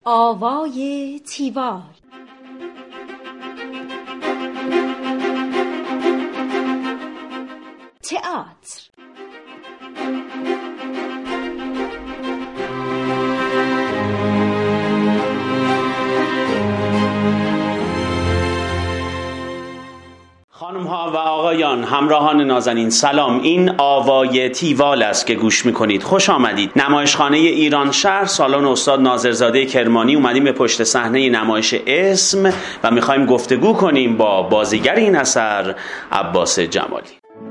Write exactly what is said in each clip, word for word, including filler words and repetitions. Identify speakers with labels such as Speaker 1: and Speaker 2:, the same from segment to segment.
Speaker 1: آوای تیوال. تئاتر.
Speaker 2: خانم ها و آقایان، همراهان نازنین، سلام. این آوای تیوال است که گوش میکنید. خوش آمدید. نمایشخانه ایران شهر، سالن استاد ناظرزاده کرمانی. اومدیم به پشت صحنه نمایش اسم و میخوایم گفتگو کنیم با بازیگر این اثر، عباس جمالی.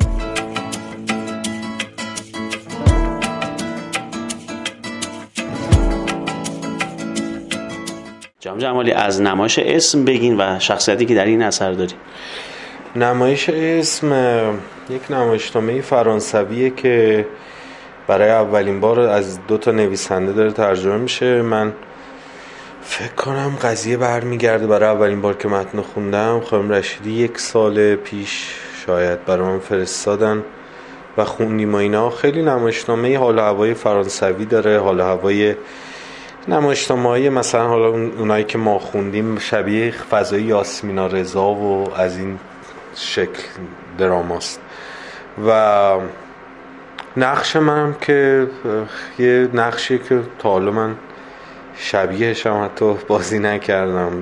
Speaker 2: جناب جمالی، از نمایش اسم بگین و شخصیتی که در این اثر داری.
Speaker 3: نمایش اسم یک نمایشنامه فرانسویه که برای اولین بار از دو تا نویسنده داره ترجمه میشه. من فکر کنم قضیه برمیگرده برای اولین بار که متن خوندم خانم رشیدی یک سال پیش شاید برای من فرستادن و خوندیم و اینا. خیلی نمایشنامه حال و هوای فرانسوی داره، حال و هوای نمایشنامه‌های مثلا حالا اونایی که ما خوندیم شبیه فضای یاسمینا رضا و از این شکل دراماست. و نقش منم که یه نقشی که تا حالا من شبیهش هم حتی بازی نکردم.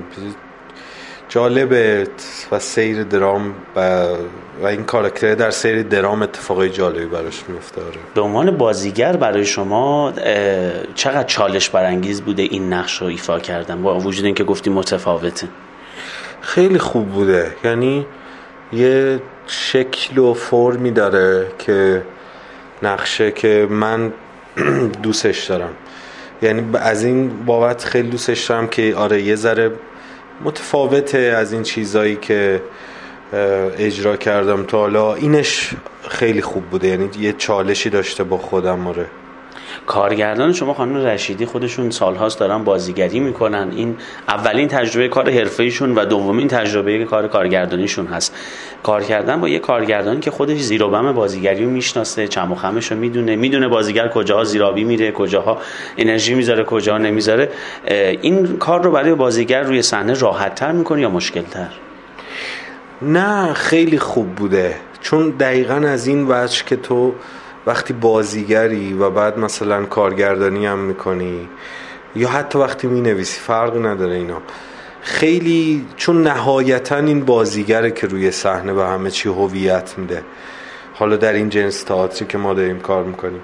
Speaker 3: جالبه و سیر درام و, و این کاراکتر در سیر درام اتفاقای جالبی براش میفته.
Speaker 2: به عنوان بازیگر برای شما چقدر چالش برانگیز بوده این نقش رو ایفا کردن با وجود اینکه گفتیم متفاوته؟
Speaker 3: خیلی خوب بوده، یعنی یه شکل و فرمی داره که نقشه که من دوستش دارم، یعنی از این بابت خیلی دوستش دارم که آره یه ذره متفاوته از این چیزایی که اجرا کردم تا حالا. اینش خیلی خوب بوده، یعنی یه چالشی داشته با خودم. آره
Speaker 2: کارگردان شما خانم رشیدی خودشون سالهاست دارن بازیگری میکنن. این اولین تجربه کار حرفه‌ایشون و دومین تجربه کار کارگردانیشون هست. کار کردن با یه کارگردانی که خودش زیر و بم بازیگری رو میشناسه، چم و خمش رو میدونه، میدونه بازیگر کجاها زیرابی میره، کجاها انرژی میذاره، کجاها نمیذاره. این کار رو برای بازیگر روی صحنه راحت‌تر میکنه یا مشکل‌تر؟
Speaker 3: نه خیلی خوب بوده، چون دقیقاً از این وجه که تو وقتی بازیگری و بعد مثلا کارگردانی هم میکنی یا حتی وقتی مینویسی فرق نداره اینا، خیلی چون نهایتا این بازیگره که روی صحنه و همه چی هویت میده. حالا در این جنس تئاتری که ما داریم کار میکنیم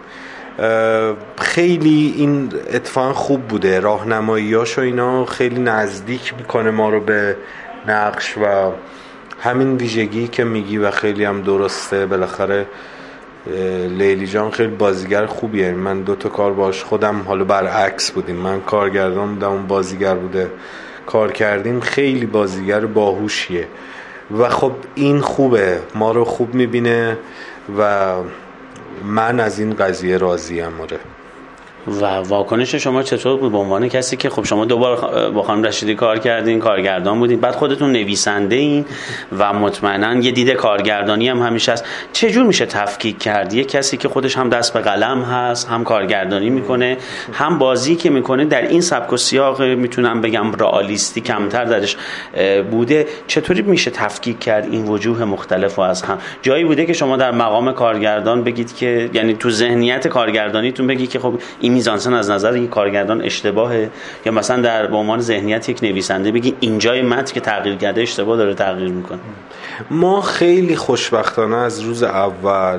Speaker 3: خیلی این اتفاقا خوب بوده. راهنماییاش و اینا خیلی نزدیک میکنه ما رو به نقش و همین ویژگی که میگی و خیلی هم درسته. بالاخره لیلی جان خیلی بازیگر خوبیه. من دو تا کار باش خودم حالا برعکس بودیم، من کارگردان بودم اون بازیگر بوده، کار کردیم. خیلی بازیگر باهوشیه و خب این خوبه، ما رو خوب میبینه و من از این قضیه راضیم. آره.
Speaker 2: و واکنش شما چطور بود به عنوان کسی که خب شما دوبار با خانم رشیدی کار کردین، کارگردان بودین، بعد خودتون نویسنده این و مطمئنا یه دید کارگردانی هم همیشه هست. چه جور میشه تفکیک کرد یه کسی که خودش هم دست به قلم هست، هم کارگردانی میکنه، هم بازی که میکنه در این سبک و سیاق میتونم بگم رئالیستی کمتر درش بوده، چطوری میشه تفکیک کرد این وجوه مختلف و از هم؟ جایی بوده که شما در مقام کارگردان بگید که یعنی تو ذهنیت کارگردانیتون بگید که خب این میزانسن از نظر یک کارگردان اشتباهه، یا مثلا در به عنوان ذهنیت یک نویسنده بگی اینجای متن که تغییر کرده اشتباه داره تغییر میکنه؟
Speaker 3: ما خیلی خوشبختانه از روز اول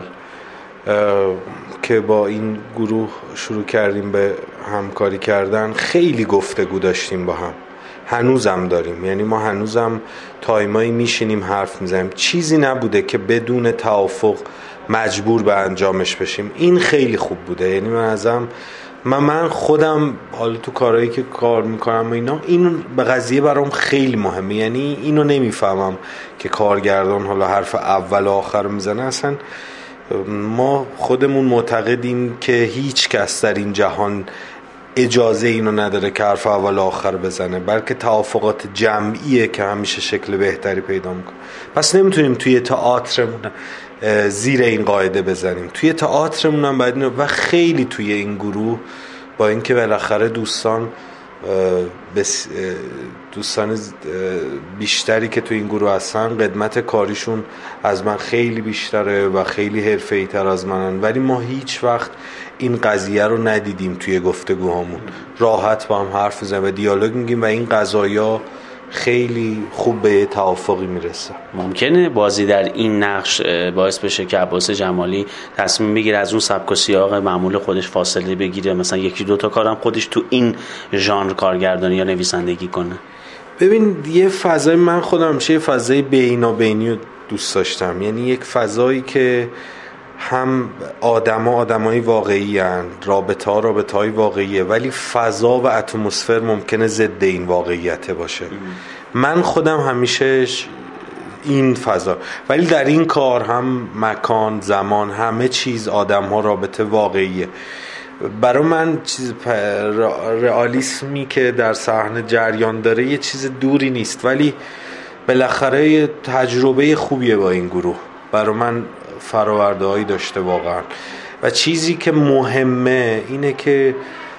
Speaker 3: که با این گروه شروع کردیم به همکاری کردن خیلی گفتگو داشتیم با هم، هنوزم داریم. یعنی ما هنوزم تایمایی میشینیم حرف میزنیم، چیزی نبوده که بدون توافق مجبور به انجامش بشیم. این خیلی خوب بوده. یعنی من ازم من من خودم حالا تو کارهایی که کار میکنم و اینا، این به قضیه برام خیلی مهمه. یعنی اینو نمیفهمم که کارگردان حالا حرف اول و آخر میزنه. اصلا ما خودمون معتقدیم که هیچ کس در این جهان اجازه اینو نداره که حرف اول و آخر بزنه، بلکه توافقات جمعیه که همیشه شکل بهتری پیدا میکنه. پس نمیتونیم توی تئاترمون زیر این قاعده بزنیم، توی تئاترمون هم باید. و خیلی توی این گروه با اینکه بالاخره دوستان دوستان بیشتری که تو این گروه هستن قدمت کاریشون از من خیلی بیشتره و خیلی حرفه‌ای تر از منن، ولی ما هیچ وقت این قضیه رو ندیدیم توی گفتگوهامون. راحت با هم حرف میزنیم و دیالوگ میگیم و این قضایا خیلی خوب به توافقی میرسه.
Speaker 2: ممکنه بازی در این نقش باعث بشه که عباس جمالی تصمیم بگیره از اون سبک و سیاق معمول خودش فاصله بگیره، مثلا یکی دو تا کارم خودش تو این ژانر کارگردانی یا نویسندگی کنه؟
Speaker 3: ببین یه فضای، من خودم چه فضای بینابینی رو دوست داشتم، یعنی یک فضایی که هم آدم ها آدم های واقعی هن، رابطه ها رابطه های واقعیه، ولی فضا و اتمسفر ممکنه ضد این واقعیت باشه. من خودم همیشه این فضا، ولی در این کار هم مکان، زمان، همه چیز، آدم ها، رابطه واقعیه. برای من چیز رئالیسمی که در صحنه جریان داره یه چیز دوری نیست، ولی بالاخره یه تجربه خوبیه با این گروه. برای من فرآورده‌هایی داشته واقعا، و چیزی که مهمه اینه که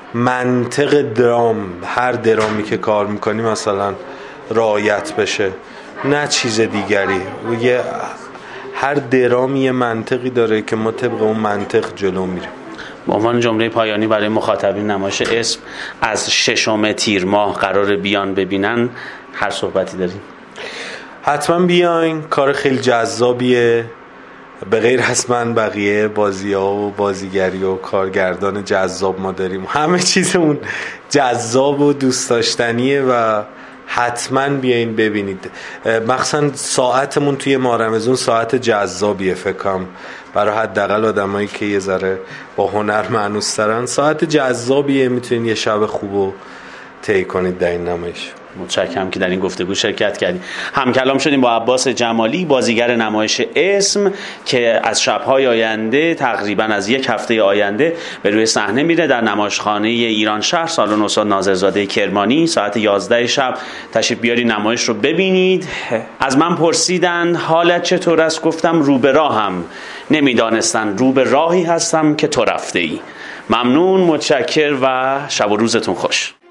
Speaker 3: منطق درام، هر درامی که کار میکنی مثلا رعایت بشه، نه چیز دیگری. یه هر درامی یه منطقی داره که ما طبق اون منطق جلو میریم.
Speaker 2: به عنوان جمله پایانی برای مخاطبین نمایش اسم، از ششم تیر ماه قرار بیان ببینن، هر صحبتی داریم؟
Speaker 3: حتما بیاین، کار خیلی جذابیه. به غیر از من بقیه بازی‌ها و بازیگری و کارگردان جذاب ما داریم، همه چیزمون جذاب و دوست داشتنیه و حتما بیاین ببینید. مخصوصا ساعتمون توی ماه رمضان ساعت جذابیه، فکر کنم برای حداقل آدمایی که یه ذره با هنر مانوس‌ترن ساعت جذابیه، میتونین یه شب خوبو طی کنید در این نمایش.
Speaker 2: متشکرم که در این گفتگو شرکت کردیم. همکلام شدیم با عباس جمالی، بازیگر نمایش اسم که از شب‌های آینده، تقریبا از یک هفته آینده به روی صحنه میره در نمایشخانه ایران شهر، سالن استاد ناظرزاده کرمانی، ساعت یازده شب تشریف بیارید نمایش رو ببینید. از من پرسیدن حالت چطور است، گفتم رو به راهم، نمیدانستن رو به راهی هستم که تو رفته ای. ممنون، متشکر و شب و روزتون خوش.